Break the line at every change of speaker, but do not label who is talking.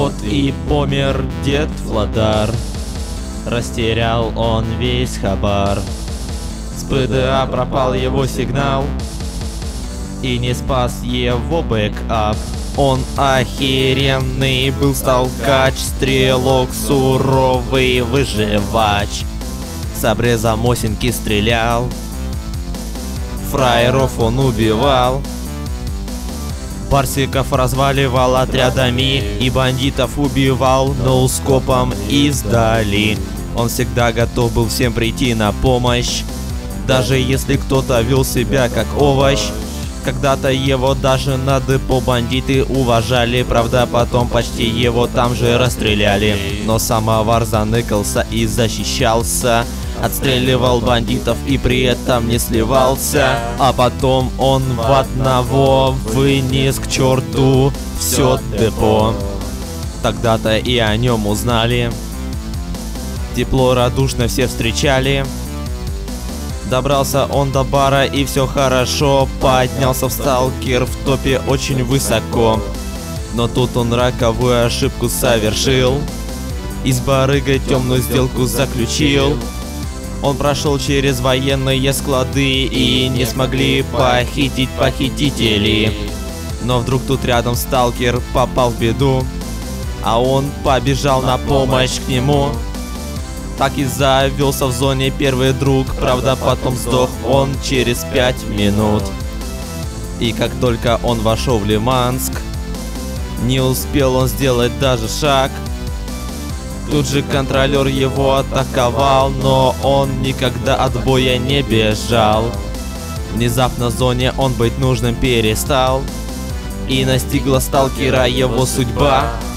Вот и помер дед Владар, растерял он весь хабар. С ПДА пропал его сигнал, и не спас его бэкап. Он охеренный был сталкач, стрелок, суровый выживач. С обреза Мосинки стрелял, фраеров он убивал, барсиков разваливал отрядами и бандитов убивал ноускопом издали. Он всегда готов был всем прийти на помощь, даже если кто-то вел себя как овощ. Когда-то его даже на депо бандиты уважали, правда потом почти его там же расстреляли. Но самовар заныкался и защищался, отстреливал бандитов и при этом не сливался. А потом он в одного вынес к черту все депо. Тогда-то и о нем узнали, тепло радушно все встречали. Добрался он до бара и все хорошо, поднялся в сталкер в топе очень высоко. Но тут он роковую ошибку совершил, и с барыгой темную сделку заключил. Он прошел через военные склады и не смогли похитить похитители. Но вдруг тут рядом сталкер попал в беду, а он побежал на помощь к нему. Так и завелся в зоне первый друг, правда потом сдох он через 5 минут. И как только он вошел в Лиманск, не успел он сделать даже шаг, тут же контролер его атаковал, но он никогда от боя не бежал. Внезапно в зоне он быть нужным перестал, и настигла сталкера его судьба.